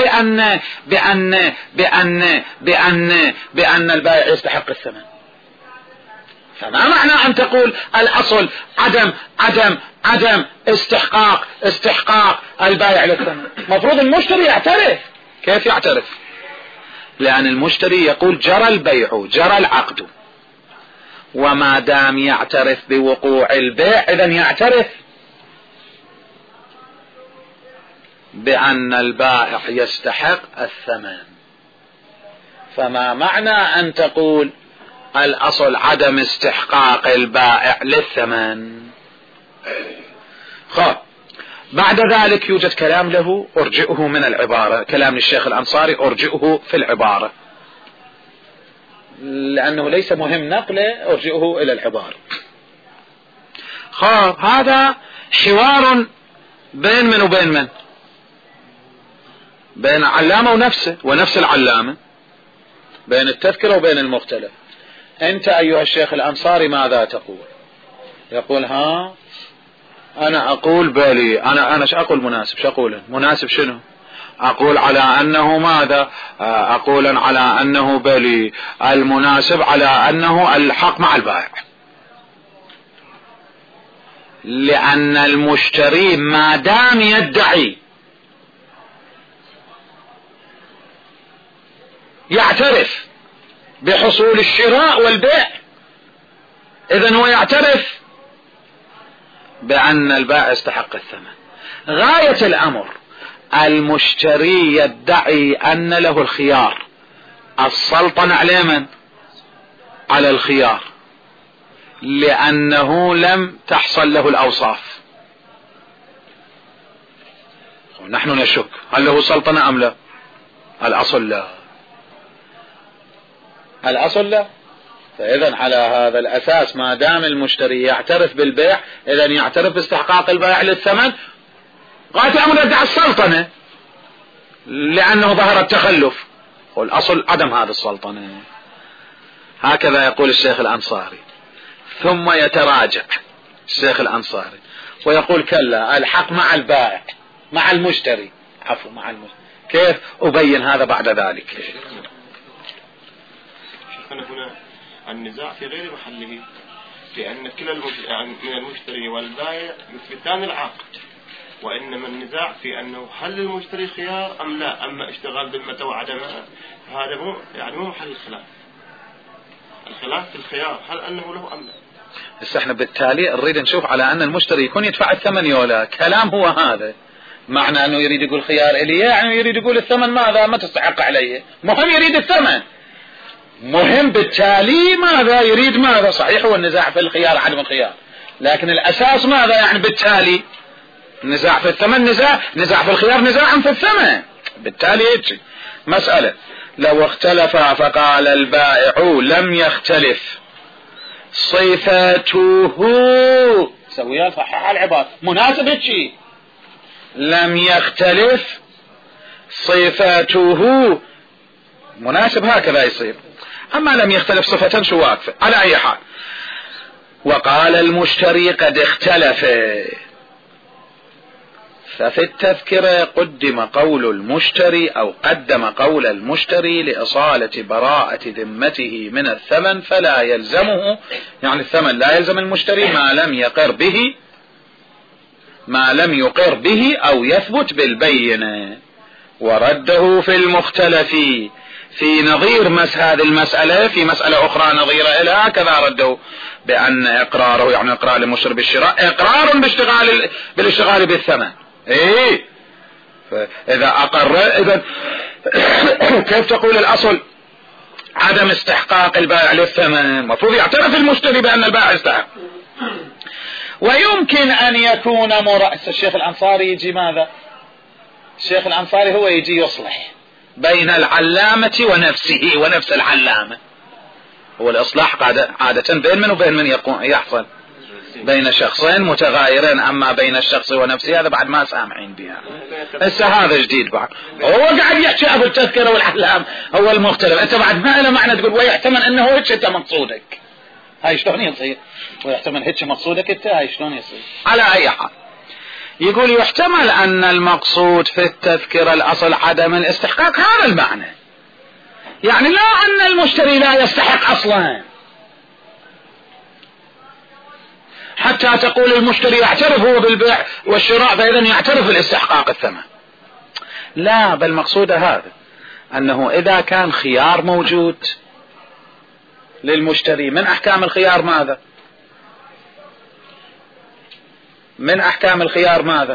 Speaker 1: بأن البائع يستحق الثمن. فما معنى أن تقول الأصل عدم استحقاق البائع للثمن؟ مفروض المشتري يعترف. كيف يعترف؟ لأن المشتري يقول جرى البيع، جرى العقد، وما دام يعترف بوقوع البيع إذن يعترف بأن البائع يستحق الثمن. فما معنى أن تقول الأصل عدم استحقاق البائع للثمن؟ بعد ذلك يوجد كلام له أرجئه من العبارة، كلام للشيخ الأنصاري أرجئه في العبارة، لأنه ليس مهم نقله، أرجئه إلى العبارة. هذا حوار بين من وبين من؟ بين علامة ونفسه ونفس العلامة، بين التذكرة وبين المختلف. أنت أيها الشيخ الأنصاري ماذا تقول؟ يقول: أنا أقول بالي، أنا أقول مناسب. أقول مناسب شنو؟ أقول على أنه ماذا؟ أقول على أنه بالي المناسب على أنه الحق مع البائع، لأن المشتري ما دام يدعي يعترف بحصول الشراء والبيع، إذن هو يعترف بأن البائع يستحق الثمن. غاية الأمر المشتري يدعي أن له الخيار، السلطنة على من؟ على الخيار، لأنه لم تحصل له الأوصاف. نحن نشك هل له سلطنة أم لا؟ الأصل لا، الأصل لا. فإذا على هذا الأساس ما دام المشتري يعترف بالبيع إذن يعترف باستحقاق البائع للثمن. غاية أمر يدعي السلطنة لأنه ظهر التخلف، والأصل عدم هذه السلطنة. هكذا يقول الشيخ الأنصاري. ثم يتراجع الشيخ الأنصاري ويقول: كلا، الحق مع البائع، مع المشتري، عفوا مع المشتري. كيف أبين هذا بعد ذلك؟
Speaker 2: شيخنا هنا النزاع في غير محله، لأن كلا من المشتري والبائع يثبتان العقد، وإنما النزاع في أنه هل المشتري خيار أم لا، أما اشتغال ذمته وعدمها هذا مو محل الخلاف. الخلاف في الخيار، هل أنه له أم لا.
Speaker 1: بس احنا بالتالي نريد نشوف على أن المشتري يكون يدفع الثمن يولا. كلام هو هذا، معنى أنه يريد يقول خيار إلي، يعني يريد يقول الثمن ماذا ما تستحق عليه. مهم يريد الثمن، مهم بالتالي ماذا يريد. ماذا صحيح هو النزاع في الخيار عدم الخيار، لكن الأساس ماذا؟ يعني بالتالي نزاع في الثمن، نزاع في الخيار، نزاع في الثمن. بالتالي يجي مسألة لو اختلفا فقال البائع لم يختلف صفته، سويها صحح العبارة مناسب هيك، لم يختلف صفته مناسب هكذا يصير. اما لم يختلف صفة شو واقفة على اي حال. وقال المشتري قد اختلف، ففي التذكرة قدم قول المشتري أو قدم قول المشتري لإصالة براءة ذمته من الثمن، فلا يلزمه، يعني الثمن لا يلزم المشتري ما لم يقر به أو يثبت بالبينة. ورده في المختلف في نظير هذه المسألة في مسألة أخرى نظيرة لها كذا رده بأن إقراره، يعني إقرار المشتري بالشراء إقرار بالاشتغال بالثمن. ايه فاذا اقر اذا كيف تقول الاصل عدم استحقاق البائع للثمن؟ المفروض يعترف المشتري بان البائع استحق. ويمكن ان يكون الشيخ الانصاري يجي ماذا؟ الشيخ الانصاري هو يجي يصلح بين العلامة ونفسه ونفس العلامة. هو الاصلاح عادة بين من وبين من يحصل؟ بين شخصين متغايرين. اما بين الشخص ونفسه هذا بعد ما سامعين بها، هسه هذا جديد بعد. هو قاعد يحكي ابو التذكرة والعلام هو المختلف، انت بعد ما له معنى تقول ويحتمل انه هيك انت مقصودك، هاي شلون يصير؟ ويحتمل هيك مقصودك انت، هاي شلون يصير؟ على اي حال يقول يحتمل ان المقصود في التذكرة الاصل عدم الاستحقاق، هذا المعنى، يعني لا ان المشتري لا يستحق اصلا حتى تقول المشتري يعترف هو بالبيع والشراء فإذا يعترف بالاستحقاق الثمن. لا، بل مقصود هذا أنه إذا كان خيار موجود للمشتري، من أحكام الخيار ماذا؟ من أحكام الخيار ماذا؟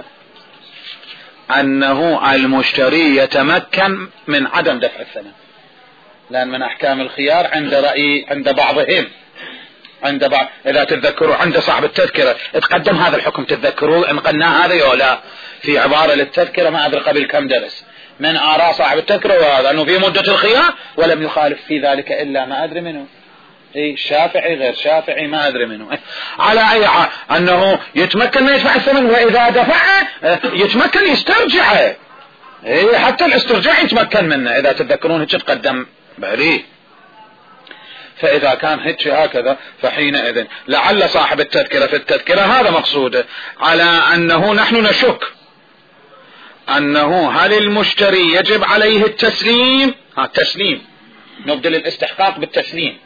Speaker 1: أنه المشتري يتمكن من عدم دفع الثمن، لأن من أحكام الخيار عند بعضهم، عند بعض إذا تتذكروا عند صاحب التذكرة تقدم هذا الحكم، تتذكروا إن قلنا هذا أو لا في عبارة للتذكرة ما أدري قبل كم درس من آراء صاحب التذكرة، وهذا أنه في مدة الخيار ولم يخالف في ذلك إلا ما أدري منه، شافعي غير شافعي ما أدري منه. على أي حال أنه يتمكن من يدفع الثمن، وإذا دفعه يتمكن يسترجعه، حتى الاسترجاع يتمكن منه إذا تتذكرون هيك تقدم بعريه. فإذا كان هيك هكذا فحينئذ لعل صاحب التذكرة في التذكرة هذا مقصوده، على أنه نحن نشك أنه هل المشتري يجب عليه التسليم، التسليم نبدل الاستحقاق بالتسليم،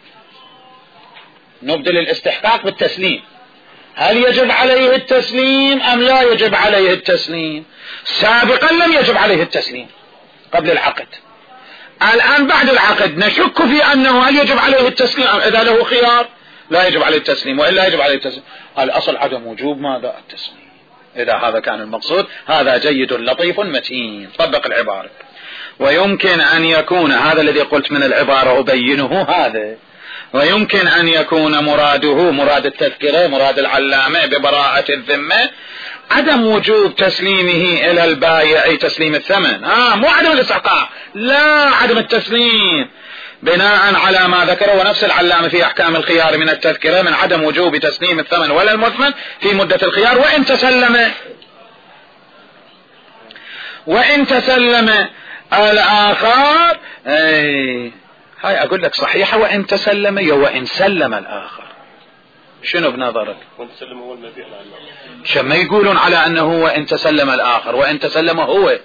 Speaker 1: نبدل الاستحقاق بالتسليم، هل يجب عليه التسليم أم لا يجب عليه التسليم؟ سابقا لم يجب عليه التسليم قبل العقد، الآن بعد العقد نشك في أنه هل يجب عليه التسليم، إذا له خيار لا يجب عليه التسليم وإلا يجب عليه التسليم. الأصل عدم وجوب ماذا؟ التسليم. إذا هذا كان المقصود هذا جيد لطيف متين، طبق العبارة. ويمكن أن يكون هذا الذي قلت من العبارة أبينه هذا، ويمكن أن يكون مراده مراد التذكرة مراد العلامة ببراءة الذمة عدم وجوب تسليمه إلى البائع تسليم الثمن، مو عدم الاستحقاق، لا عدم التسليم بناء على ما ذكره ونفس العلامة في أحكام الخيار من التذكرة من عدم وجوب تسليم الثمن ولا المثمن في مدة الخيار، وإن تسلم الآخر. هاي أقول لك صحيحة، وإن تسلم وإن سلم الآخر، شنو بنظرك؟
Speaker 2: وإن تسلم هو المبيع
Speaker 1: شما يقولون على أنه وإن تسلم الآخر وإن تسلم هو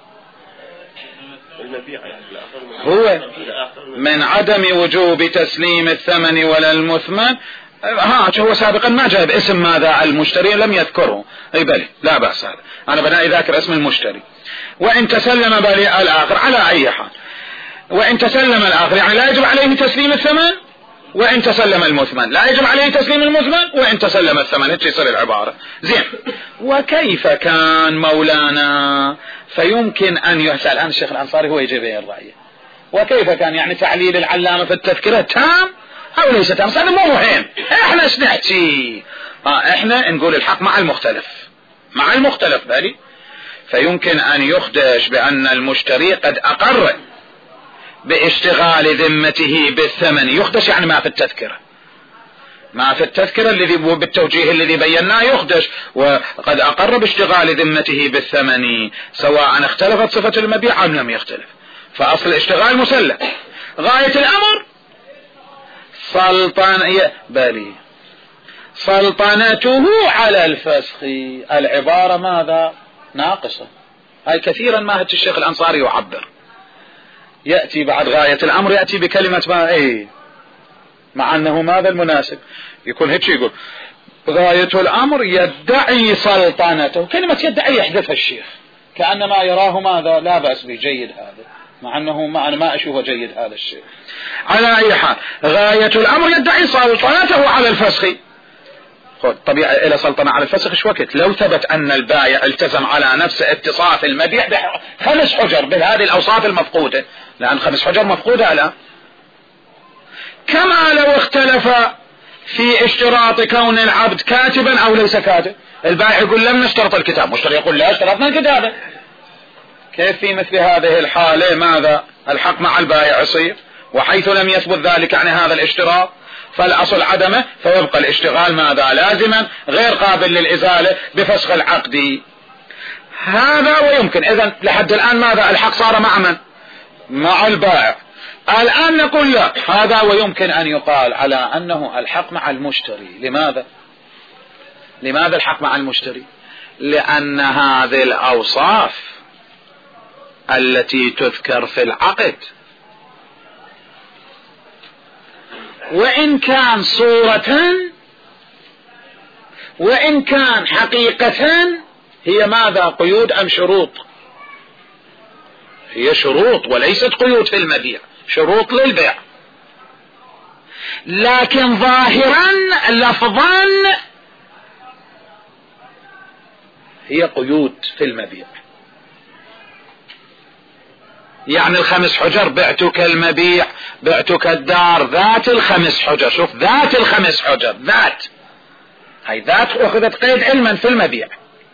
Speaker 2: المبيع يعني
Speaker 1: هو من عدم وجوب تسليم الثمن ولا المثمن. هو سابقا ما جاء باسم ماذا المشتري لم يذكره، اي بلي لا بأس، هذا انا بدأ ذاكر اسم المشتري. وان تسلم بلي الاخر على اي حال، وان تسلم الاخر يعني لا يجب عليه تسليم الثمن، وان تسلم المثمن لا يجب عليه تسليم المثمن، وان تسلم الثمن هيك يصير العبارة. زين، وكيف كان مولانا؟ فيمكن ان يسأل الان الشيخ الانصاري هو يجيب الرأي، وكيف كان يعني تعليل العلامة في التذكرة تام او ليس تام؟ هذا مو مهم، احنا ايش نحكي؟ احنا نقول الحق مع المختلف، مع المختلف بالي، فيمكن أن يخدش بأن المشتري قد أقر باشتغال ذمته بالثمن. يخدش يعني ما في التذكرة، ما في التذكرة الذي بالتوجيه الذي بيناه يخدش، وقد أقر باشتغال ذمته بالثمن سواء اختلفت صفة المبيع أم لم يختلف، فأصل الاشتغال مسلم. غاية الأمر سلطنته على الفسخ. العبارة ماذا؟ ناقصة. هاي كثيرا ما هت الشيخ الأنصاري يعبر، يأتي بعد غاية الأمر يأتي بكلمة ما مع أنه ماذا المناسب يكون هيك، يقول غاية الأمر يدعي سلطنته. كلمة يدعي يحذفها الشيخ كأنما يراه ماذا لا بأس به، جيد هذا، مع أنه أنا ما أشوفه جيد هذا الشيء. على أي حال غاية الأمر يدعي سلطنته على الفسخ. طبيعي إلى سلطنة على الفسخ إيش وقت؟ لو ثبت أن البائع التزم على نفس اتصاف المبيع ب5 حجر بهذه الأوصاف المفقودة، لأن 5 حجر مفقودة الآن. كما لو اختلف في اشتراط كون العبد كاتبا أو ليس كاتب. البائع يقول لم نشترط الكتاب، مشتري يقول لا اشترطنا الكتابة. كيف في مثل هذه الحالة ماذا الحق مع البائع يصير؟ وحيث لم يثبت ذلك عن هذا الاشتراط فالأصل عدمه، فيبقى الاشتغال ماذا لازما غير قابل للإزالة بفسخ العقد. هذا ويمكن إذن لحد الآن ماذا الحق صار مع من؟ مع البائع. الآن نقول لا، هذا ويمكن أن يقال على أنه الحق مع المشتري. لماذا الحق مع المشتري؟ لأن هذه الأوصاف التي تذكر في العقد وإن كان صورة وإن كان حقيقة هي ماذا؟ قيود أم شروط؟ هي شروط وليست قيود في المبيع، شروط للبيع، لكن ظاهرا لفظا هي قيود في المبيع. يعني 5 حجر بعتك المبيع، بعتك الدار ذات 5 حجر. شوف ذات 5 حجر، ذات هاي ذات أخذت قيد علما في المبيع.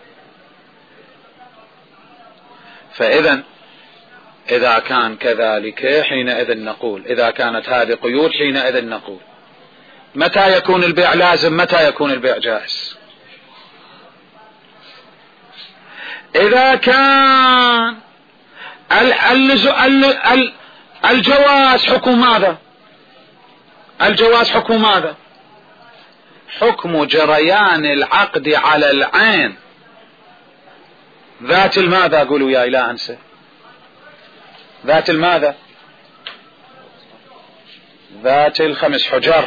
Speaker 1: فإذا إذا كان كذلك حينئذ نقول، إذا كانت هذه قيود حينئذ نقول متى يكون البيع لازم، متى يكون البيع جائز؟ إذا كان الجواز حكم ماذا؟ الجواز حكم ماذا؟ حكم جريان العقد على العين ذات الماذا؟ قولوا يا لا أنسى، ذات الماذا؟ ذات 5 حجر.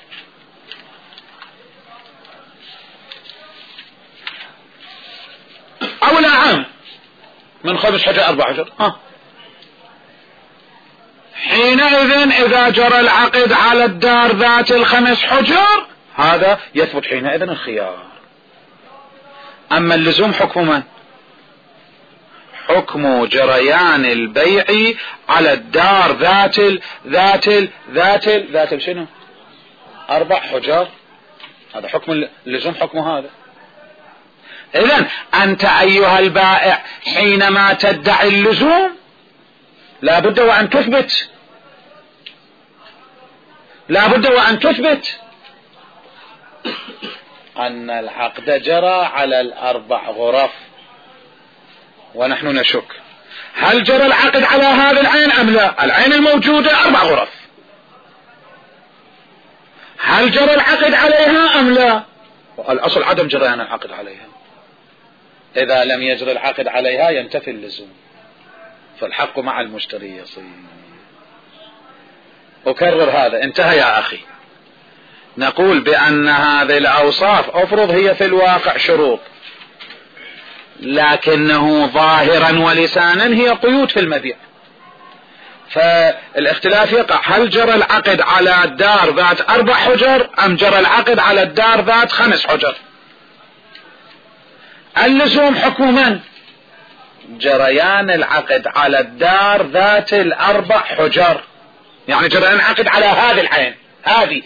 Speaker 1: أو لا عام من 5 حجر 4 حجر. حينئذ إذا جرى العقد على الدار ذات 5 حجر هذا يثبت حينئذ الخيار. أما اللزوم حكم من؟ حكم جريان البيع على الدار ذات شنو؟ 4 حجر. هذا حكم اللزوم، حكم هذا. إذن أنت أيها البائع حينما تدعي اللزوم لا بد وأن تثبت أن العقد جرى على 4 غرف، ونحن نشك هل جرى العقد على هذا العين أم لا؟ العين الموجودة 4 غرف، هل جرى العقد عليها أم لا؟ الأصل عدم جريان العقد عليها. إذا لم يجري العقد عليها ينتفي اللزوم، فالحق مع المشتري يصير. أكرر هذا، انتهى يا أخي. نقول بأن هذه الأوصاف أفرض هي في الواقع شروط، لكنه ظاهرا ولسانا هي قيود في المبيع. فالاختلاف يقع، هل جرى العقد على الدار ذات 4 حجر أم جرى العقد على الدار ذات 5 حجر؟ اللزوم حكم من؟ جريان العقد على الدار ذات 4 حجر، يعني جريان العقد على هذه العين،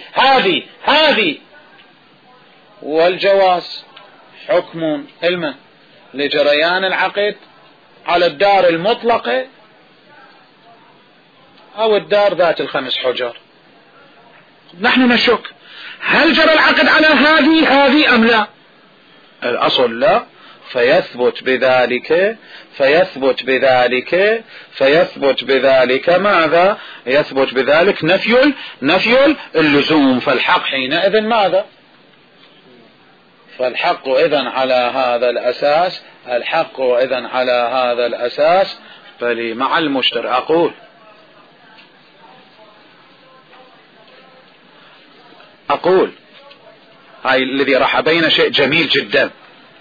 Speaker 1: هذه. والجواز حكم المن؟ لجريان العقد على الدار المطلقة أو الدار ذات الخمس حجر. نحن نشك هل جرى العقد على هذه أم لا؟ الأصل لا، فيثبت بذلك ماذا؟ يثبت بذلك نفي اللزوم. فالحق حينئذ ماذا؟ فالحق إذن على هذا الأساس بل مع المشتري. أقول هاي الذي راح أبين شيء جميل جدا.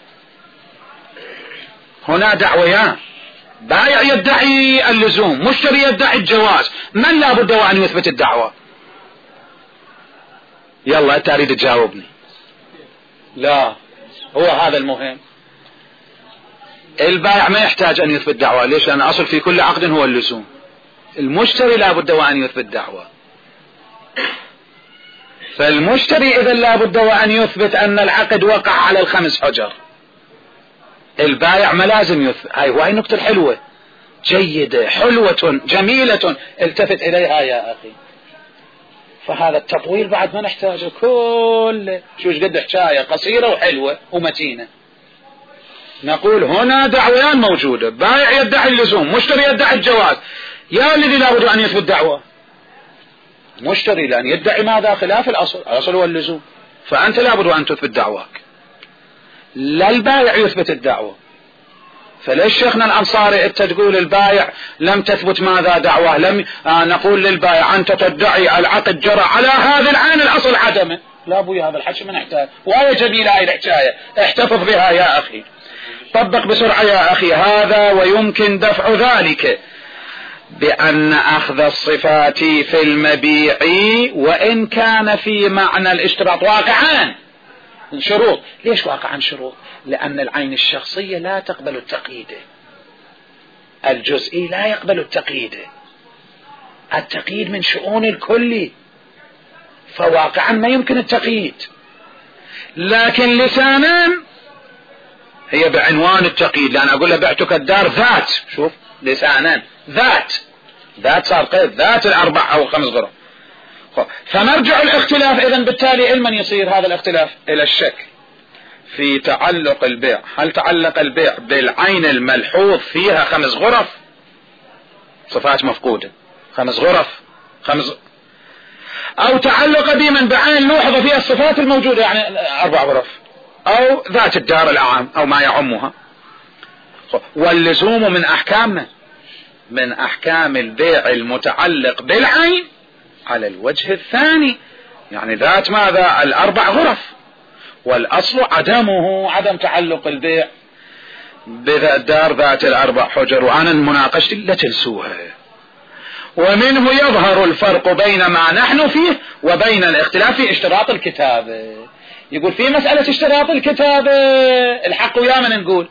Speaker 1: هنا دعويان، بائع يدعي اللزوم، مشتري يدعي الجواز، من لا بد وأن يثبت الدعوة؟ يلا أنت أريد تجاوبني. لا، هو هذا المهم. البائع ما يحتاج أن يثبت دعوة. ليش؟ لأن أصل في كل عقد هو اللزوم. المشتري لا بد وأن يثبت دعوة. فالمشتري إذا لا بد وأن يثبت أن العقد وقع على الخمس حجر. البائع ما لازم يثبت. هاي نقطة حلوة جيدة حلوة جميلة، التفت إليها يا أخي. فهذا التطويل بعد ما نحتاجه كله. شوش قد حكاية قصيرة وحلوة ومتينة. نقول هنا دعويان موجودة، بائع يدعي اللزوم، مشتري يدعي الجواز. يا الذي لا بد أن يثبت دعوة مشتري، لأن يدعي ماذا؟ خلاف الأصل هو اللزوم. فأنت لا بد أن تثبت دعواك، لا البائع يثبت الدعوة. فليش شيخنا الأنصاري أنت تقول البائع لم تثبت ماذا؟ دعوة. لم نقول للبائع أنت تدعي العقد جرى على هذه العين، الأصل عدمه. لا أبوي هذا الحكي ما نحتاج. وهي جميلة هاي الحكاية، احتفظ بها يا أخي، طبق بسرعة يا أخي. هذا ويمكن دفع ذلك بأن أخذ الصفات في المبيع وإن كان في معنى الاشتراط واقعان شروط. ليش واقعا شروط؟ لأن العين الشخصية لا تقبل التقييد، الجزئي لا يقبل التقييد، التقييد من شؤون الكل، فواقعا ما يمكن التقييد. لكن لسانا هي بعنوان التقييد، لأن أقول له بعتك الدار ذات، شوف لسانا ذات صار قيد، ذات الأربع أو خمس غرف. فمرجع الاختلاف إذن بالتالي علما يصير هذا الاختلاف إلى الشك في تعلق البيع. هل تعلق البيع بالعين الملحوظ فيها خمس غرف، صفات مفقودة، خمس غرف أو تعلق بمن بعين لوحظ فيها الصفات الموجودة، يعني 4 غرف، أو ذات الدار الأعم أو ما يعمها. واللزوم من أحكام البيع المتعلق بالعين على الوجه الثاني، يعني ذات ماذا؟ 4 غرف. والأصل عدم تعلق البيع بالدار ذات 4 حجر. وأنا مناقشتي لا تنسوها. ومنه يظهر الفرق بين ما نحن فيه وبين الاختلاف في اشتراط الكتابة. يقول في مسألة اشتراط الكتابة الحق ويا من نقول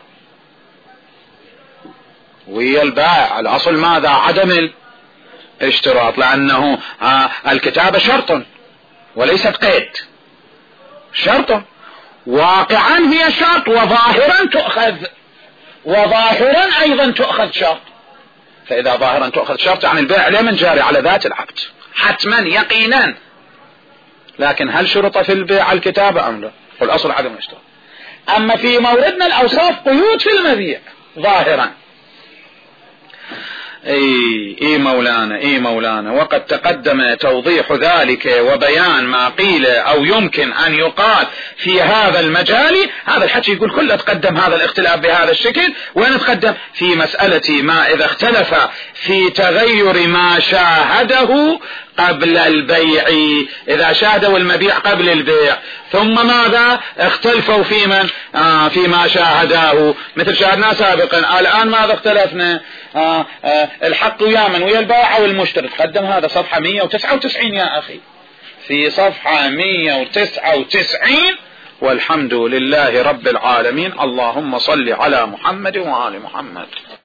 Speaker 1: ويا البائع. الأصل ماذا؟ عدم الاشتراط، لأنه الكتابة شرط وليست قيد. شرط واقعا هي شرط، وظاهرا أيضا تؤخذ شرط. فإذا ظاهرا تؤخذ شرط يعني البيع لمن جاري على ذات العقد حتما يقينا. لكن هل شرط في البيع الكتابة أم لا؟ والأصل عدم الاشتراط. أما في موردنا الأوصاف قيود في المبيع ظاهرا. اي مولانا وقد تقدم توضيح ذلك وبيان ما قيل او يمكن ان يقال في هذا المجال. هذا الحكي يقول كله تقدم هذا الاختلاف بهذا الشكل. وين تقدم؟ في مسألة ما اذا اختلف في تغير ما شاهده قبل البيع، اذا شاهدوا المبيع قبل البيع ثم ماذا اختلفوا في ما شاهداه، مثل شاهدنا سابقا. الان ماذا اختلفنا؟ الحق ويا من؟ ويا البائع او المشتري. تقدم هذا صفحة 199 يا اخي، في صفحة 199. والحمد لله رب العالمين. اللهم صل على محمد وآل محمد.